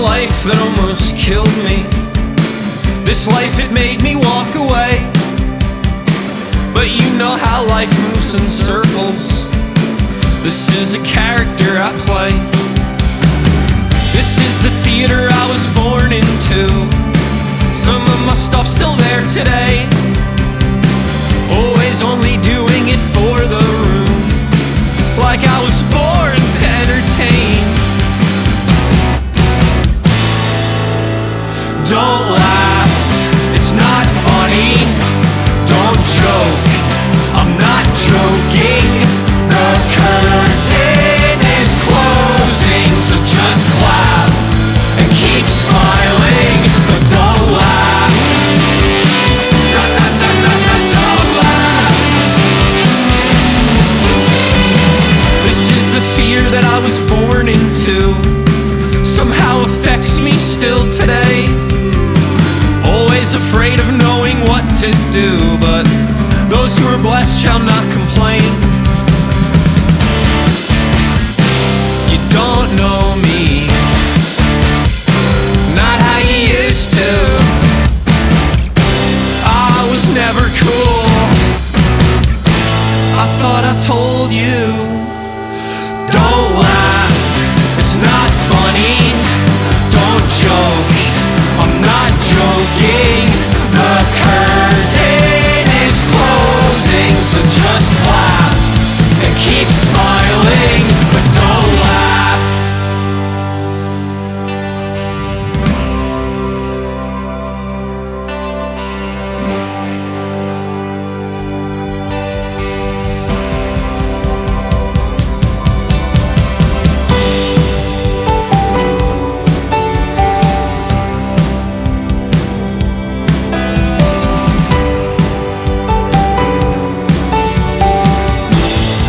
life that almost killed me. This life, it made me walk away. But you know how life moves in circles. This is a character I play. This is the theater I was born into. Some of my stuff's still there today. Always only doing it for the room, like I was born to entertain. Don't laugh, it's not funny. Don't joke, I'm not joking. The curtain is closing, so just clap and keep smiling. But don't laugh, don't laugh. This is the fear that I was born into. Somehow affects me still today. Always afraid of knowing what to do, but those who are blessed shall not complain. You don't know me, not how you used to. I was never cool, I thought I told you. Don't laugh, it's not funny. Don't joke, I'm not joking. The curtain is closing, so just clap and keep smiling, but don't laugh.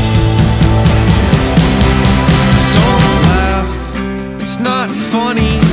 Not funny.